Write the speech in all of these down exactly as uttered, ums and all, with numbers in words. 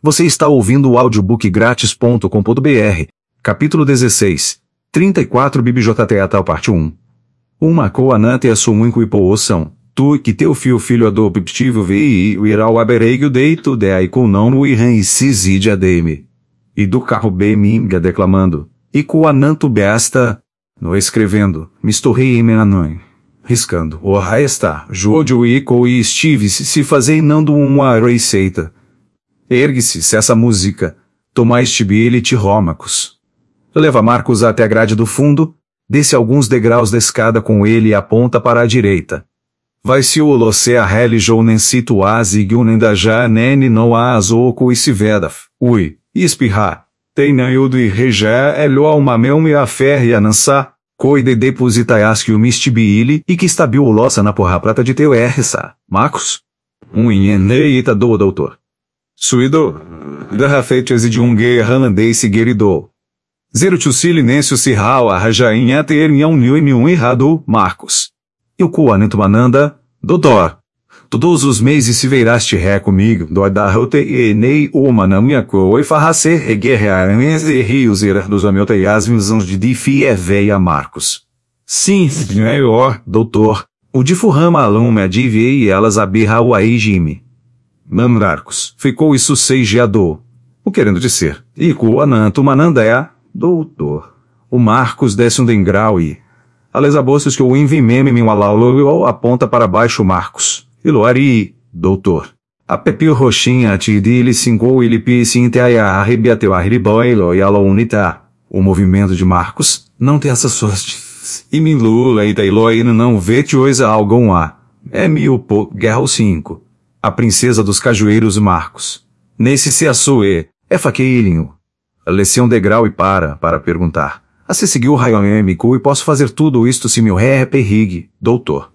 Você está ouvindo o audiobook grátis ponto com ponto br, capítulo dezesseis, trinta e quatro B B J Teatral parte um. Uma coanante a sua único hipoção, tu que teu fio filho adoptivo vi o irá o abereigo deito de aí com não o irã e ciside ademe. E do carro bem minga declamando, e coananto besta, no escrevendo, misturrei em menanoi. Riscando, o raio está, jodio e co e estive se se fazei não do uma receita. Ergue-se se essa música, tomaste bilhete rómacos. Leva Marcos até a grade do fundo, desce alguns degraus da escada com ele e aponta para a direita. Vai-se o loce a religião nem situase gunen da já nene no azoco e se vedaf, ui, e espirrar. Tem naiudo e regé elho uma melme a ferre e a nansá. Coide depositaias que o mistibili e que estabil o loça na porra prata de teu erressa, Marcos? Um inheneita do doutor. Suido, da rafeites de um gay irlandês seguiridou. Zero tio silencio se rau a rajainha ter em um new e um errado, Marcos. E o coanento mananda, doutor. Todos os meses se veiraste ré comigo, do da rote e nei uma na minha co e farrace e guerreares e rios ir dos ameuteias visões de difi é veia Marcos. Sim, senhor, doutor. O de furrama alume a divi e elas abirra o aí Jimmy. Marcos, ficou isso seigeador. O querendo dizer, e coananto mananda é, doutor. O Marcos desce um dengrau e... Alesabostos que o envimeme me alaulo aponta para baixo Marcos. Iloari, doutor. A pepil roxinha te dile cinco ele pisse inteia arrebiateu arriboilo e alaunita. O movimento de Marcos não tem essa sorte. E me lula e tailoino não vê coisa algum a. É mil po guerra cinco. A princesa dos cajueiros Marcos. Nesse se açoe, é faqueirinho. Desceu um degrau e para, para perguntar. A se seguiu o raio êmico e posso fazer tudo isto se meu ré é perrigue, doutor.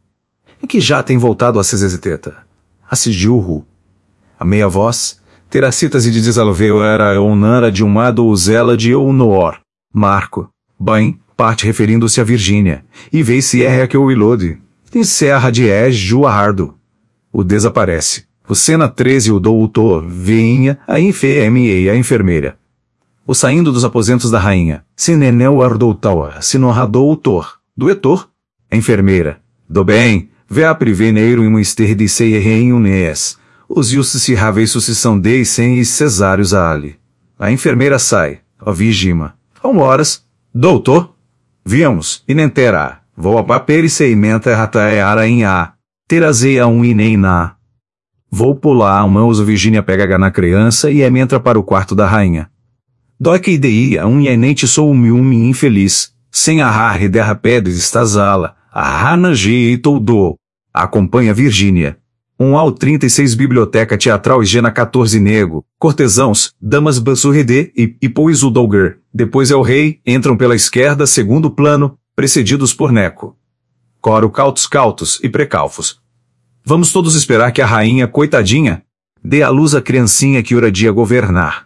E que já tem voltado a Cesesiteta. A Sigilru. A meia voz, teracitas e de desalveu era ou nara de um lado ou zela de ou noor. Marco, bem, parte referindo-se a Virgínia, e vê se é que o ilode. Encerra de és juardo. O desaparece. O cena treze o doutor, veinha, a infeme a enfermeira. O saindo dos aposentos da rainha, se nenel ardoutal, se norra doutor, do etor, a enfermeira. Do bem, vê a priveneiro em um ester de sei em unes, os ius se ravei sucessão de sem e cesários a ali. A enfermeira sai, ó vigima. Como horas, doutor? Viemos, e nentera, vou a papel e seimenta rataeara em a, terazeia um e nem na. Vou pular a mãos o Virgínia pega na criança e entra para o quarto da rainha. Dói que ideia um ienente sou um miumi infeliz, sem a rarre derra pedres estazala, a rana e todo. Acompanha Virgínia. Um ao trinta e seis Biblioteca Teatral Higiena quatorze Nego, cortesãos, damas bansurrede e, e pois o Dolger, depois é o rei, entram pela esquerda segundo plano, precedidos por Neco. Coro cautos cautos e precalfos. Vamos todos esperar que a rainha, coitadinha, dê à luz a criancinha que ora dia governar.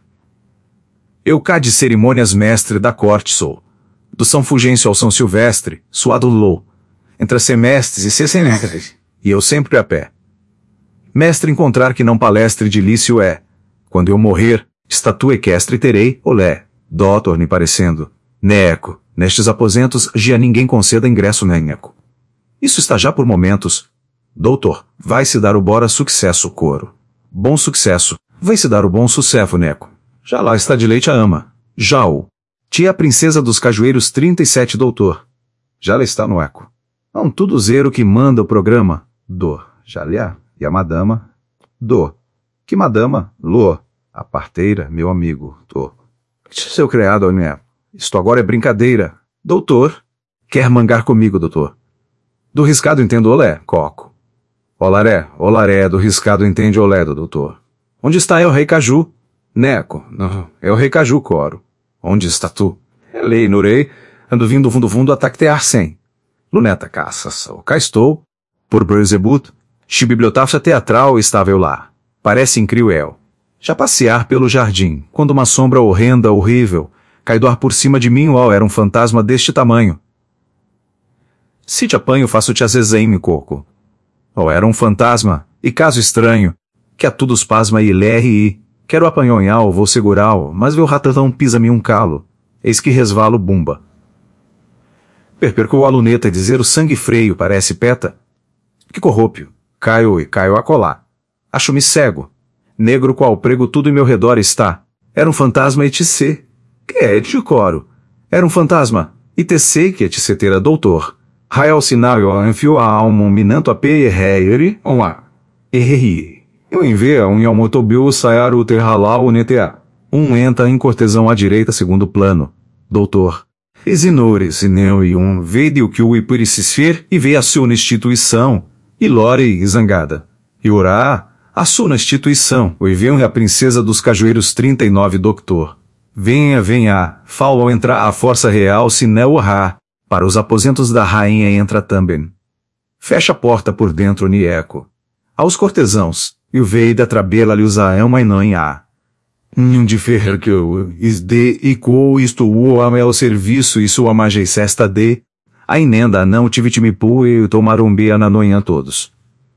Eu cá de cerimônias mestre da corte sou. Do São Fulgêncio ao São Silvestre, suado lou. Entre semestres e sessemestres, e eu sempre a pé. Mestre encontrar que não palestre de lício é. Quando eu morrer, estatua equestre terei, olé, doutor me parecendo. Neco, nestes aposentos já ninguém conceda ingresso neco. Isso está já por momentos. Doutor, vai-se dar o bora sucesso coro. Bom sucesso, vai-se dar o bom sucesso neco. Já lá está de leite a ama. Já o. Tia princesa dos cajueiros trinta e sete doutor. Já lá está no eco. Não tudo zero que manda o programa. Do. Já lhe a. E a madama. Do. Que madama? Lô. A parteira, meu amigo. Do. Seu criado, né? Isto agora é brincadeira. Doutor. Quer mangar comigo, doutor? Do riscado entendo olé, coco. Olaré, olaré, do riscado entende olé, do doutor. Onde está é o rei Caju? Neco, não, é o rei Caju, coro. Onde está tu? É lei, nurei, ando vindo fundo fundo a tactear sem. Luneta caças, cá estou. Por Beelzebub, chi bibliotafia teatral estava eu lá. Parece incrível. Já passear pelo jardim, quando uma sombra horrenda, horrível, cai do ar por cima de mim, ó, era um fantasma deste tamanho. Se te apanho, faço-te azezém, coco. Ó, era um fantasma, e caso estranho, que a todos pasma e lerre e... Quero apanhonhar, vou segurar, mas meu ratatão pisa-me um calo. Eis que resvalo bumba. Perpercou a luneta dizer o sangue freio parece peta. Que corrupio. Caio e caio a colar. Acho-me cego. Negro qual prego tudo em meu redor está. Era um fantasma etc. Que é de coro. Era um fantasma. Etc que etc doutor. Rael sinal eu anfio a alma minanto a pe erreire on a. Erreri. Eu envia um yalmotobil saiar o terralau netea. Um enta em cortesão à direita segundo plano. Doutor. Exinores e neo e um vede o que o ipuricisfer e vê a sua instituição. E lore e zangada. E orá, a sua instituição. O enviam a princesa dos cajueiros trinta e nove doctor. Venha, venha, falo ao entrar a força real se não rá. Para os aposentos da rainha entra também. Fecha a porta por dentro ni eco. Aos cortesãos, e o vei da trabela lhe usa uma e não há. Um de ferrer que eu is de e co isto o ame ao serviço e sua majestesta de. A inenda não tivitime pu e tomarumbia na noinha todos.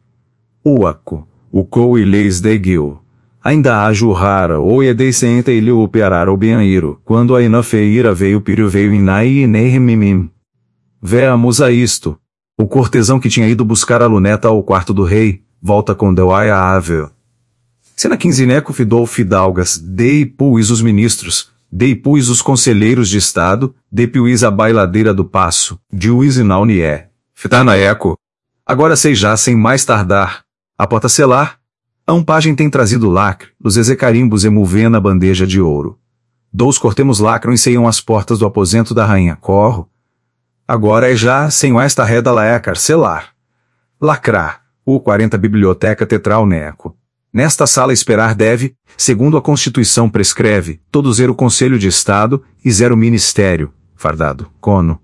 Uaco, o co e leis de gil. Ainda há jurrara ou e decente e lhe o pearar o beniro, quando a ina feira veio pirio veio inai e nehemimim. Veamos a isto. O cortesão que tinha ido buscar a luneta ao quarto do rei, volta com Deuai a Ável. Sena quinzineco fidou fidalgas, dei puis os ministros, dei puis os conselheiros de estado, dei puis a bailadeira do passo, de uisinal nié. Fitana eco. Agora sei já sem mais tardar. A porta selar. A um pajem tem trazido lacre, os ezecarimbos emulvê na bandeja de ouro. Dous cortemos lacram e seiam as portas do aposento da rainha. Corro. Agora é já sem esta reda laecar selar. Lacrar. O quarenta biblioteca tetral neco. Nesta sala esperar deve, segundo a Constituição prescreve, todo zero Conselho de Estado e zero Ministério, fardado, cono.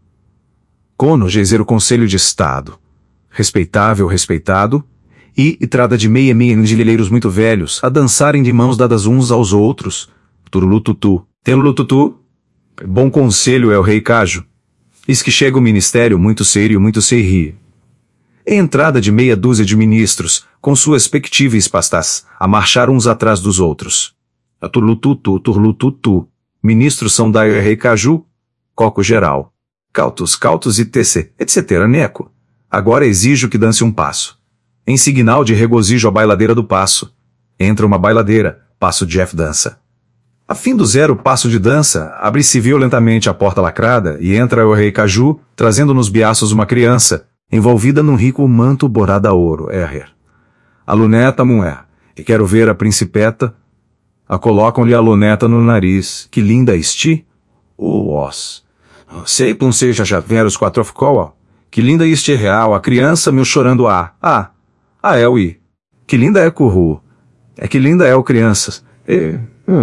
Cono zero Conselho de Estado. Respeitável, respeitado, e, e trada de meia meia de lileiros muito velhos, a dançarem de mãos dadas uns aos outros. Turulututu, telulututu. Bom conselho é o rei Cajo. Eis que chega o ministério muito sério, muito se ri. Entrada de meia dúzia de ministros, com suas respectivas pastas, a marchar uns atrás dos outros. A turlututu, turlututu. Ministros são da rei Caju, coco geral. Cautos, cautos e tc, etc. neco. Agora exijo que dance um passo. Em signal de regozijo a bailadeira do passo. Entra uma bailadeira, passo Jeff dança. A fim do zero passo de dança, abre-se violentamente a porta lacrada e entra o rei Caju, trazendo nos biaços uma criança, envolvida num rico manto borado a ouro, errer. A luneta muer, e quero ver a principeta. A colocam-lhe a luneta no nariz. Que linda esti? O os. Sei pum seja já ver os quatro of coal. Que linda este real, a criança meu chorando a. Ah, ah é o i. Que linda é curru. É que linda é o crianças. E,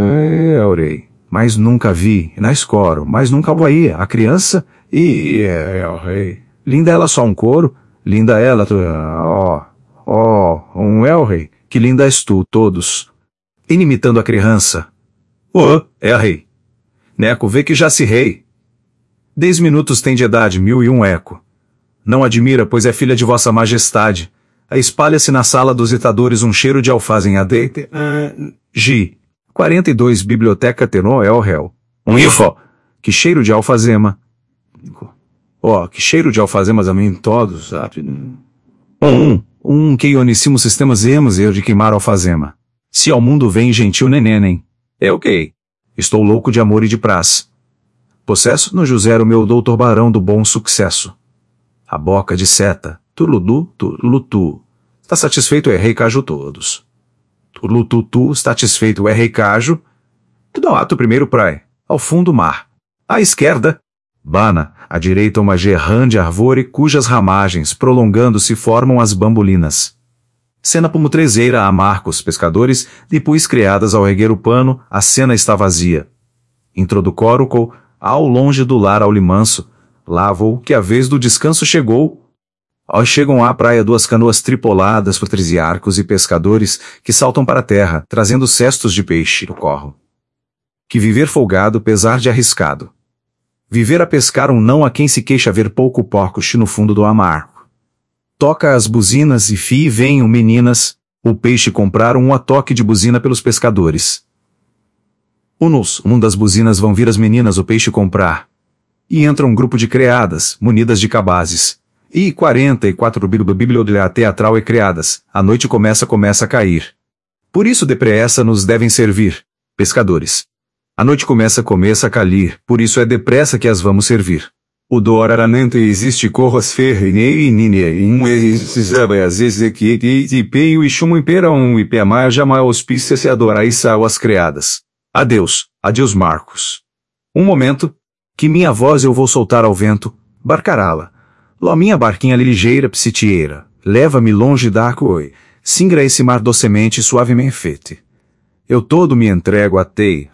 é o rei. Mas nunca vi, na escoro, mas nunca vou aí, a criança e é o rei. Linda ela só um couro, linda ela, tu, ó, ó, um é o rei, que linda és tu, todos. Inimitando a criança. Ô, oh, é a rei. Neco, vê que já se rei. Dez minutos tem de idade, mil e um eco. Não admira, pois é filha de vossa majestade. A espalha-se na sala dos ditadores um cheiro de alfazem a deite. Uh, G. quarenta e dois Biblioteca Tenor é o réu. Um info. Que cheiro de alfazema. Ó, oh, que cheiro de alfazemas a mim todos, sabe? Um, um que ionissimo sistemas emos eu de queimar alfazema. Se ao mundo vem gentil nenenem. É ok. Estou louco de amor e de praz. Possesso no José o meu doutor barão do bom sucesso. A boca de seta. Turludu, turlutu. Está satisfeito é rei Caju todos. Turlututu, satisfeito é rei Caju. Tudo ao ato primeiro praia. Ao fundo mar. À esquerda. Bana, à direita uma gerrande arvore cujas ramagens, prolongando-se, formam as bambolinas. Cena pomutrezeira a marcos, pescadores, depois criadas ao erguer o pano, a cena está vazia. Introducóruco, ao longe do lar ao limanço, lavou, que a vez do descanso chegou. Ao chegam à praia duas canoas tripuladas por trisiarcos e pescadores, que saltam para a terra, trazendo cestos de peixe no corro. Que viver folgado, pesar de arriscado. Viver a pescar um não a quem se queixa ver pouco porcos no fundo do amar. Toca as buzinas e fi venham meninas, O peixe compraram um toque de buzina pelos pescadores. Unos, um das buzinas vão vir as meninas o peixe comprar. E entra um grupo de criadas, munidas de cabazes. E quarenta e quatro biblioteca teatral e criadas, a noite começa começa a cair. Por isso depressa nos devem servir, pescadores. A noite começa começa a cair, por isso é depressa que as vamos servir. O doraranante existe corras ferrinei e ninia e um exizabas exequite e peio e chumo impera um e peamar jamais auspícia se adorar e sal as criadas. Adeus, adeus Marcos. Um momento, que minha voz eu vou soltar ao vento, barcarala. Ló minha barquinha ligeira psitieira, leva-me longe da coi, singra esse mar docemente e suavemente fete. Eu todo me entrego a tei,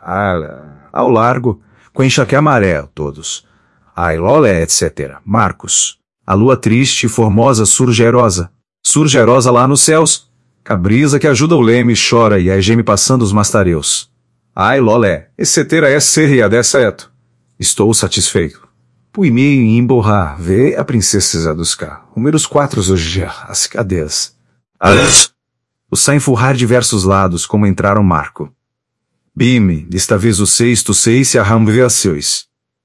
ao largo, com enxaque amarelo todos. Ai lolé, etcétera. Marcos. A lua triste e formosa surgerosa. Surgerosa lá nos céus. Cabrisa que ajuda o leme chora e a geme passando os mastareus. Ai lolé, etcétera é seria deceto. Estou satisfeito. Pui-me em emborrar, vê a princesa dos cá. Números quatro hoje, as cadeias. Aliás. O saem furrar diversos lados como entraram Marco. Bime, desta vez o sexto seis se arramve a seus.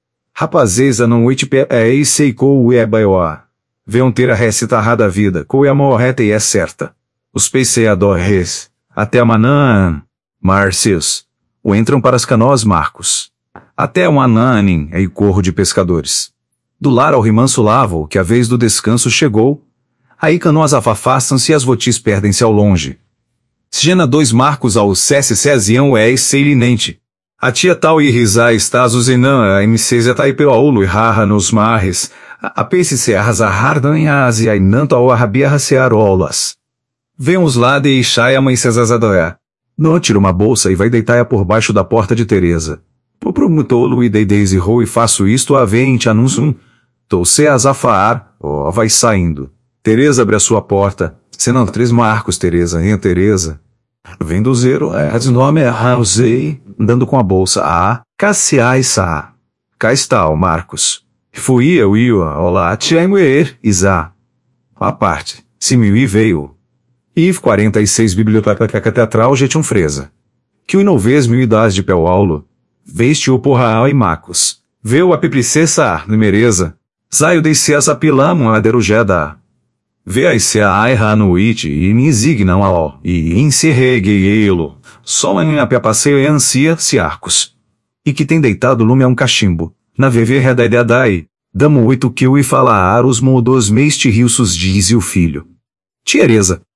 Rapazeza não oite pé é e sei co é baioá. Vêam ter a recitarra da vida, co é a morreta e é certa. Os peiceador res, até a manã, Marcius, o entram para as canoas Marcos. Até um ananin e corro de pescadores. Do lar ao rimanso lavo, que a vez do descanso chegou, aí canoas afastam-se e as votis perdem-se ao longe. Gena dois Marcos ao cesse cesião é seilinente. A tia tal e risa estás usinã a mcs e taipeuaulo e rarra nos marres, a peixe se arrasardan e a asia e nanto ao arrabia racearolas. Vemos lá de Ixai a mãe cesazadoé. Não tira uma bolsa e vai deitar-a por baixo da porta de Teresa. Pro promutolo e dei Daisy Row e faço isto a vente anúncio. Tô se azafaar, ó, vai saindo. Teresa abre a sua porta. Senão três Marcos, Teresa, hein, Teresa. Vem do zero, é, de nome é Rausei, andando com a bolsa. Ah, Cassiá e Sá. Cá está o Marcos. Fui eu e o olá, Tiamuer, Isá. A parte, se me veio. I V quarenta e seis Biblioteca Teatral Getium Fresa. Que o inovês mil idades de Paulo. Veste o porra e Macos. Veu a pipricessa, numereza. Saio de essa pilamo a derujeda. Vê a se a aiha no it e me zignam ao, e encerreguei-lo. Só em a passeio e ansia se arcos. E que tem deitado lume a um cachimbo. Na veve redadai. Damo oito que e falar os modos meiste riusos diz o filho. Tiereza.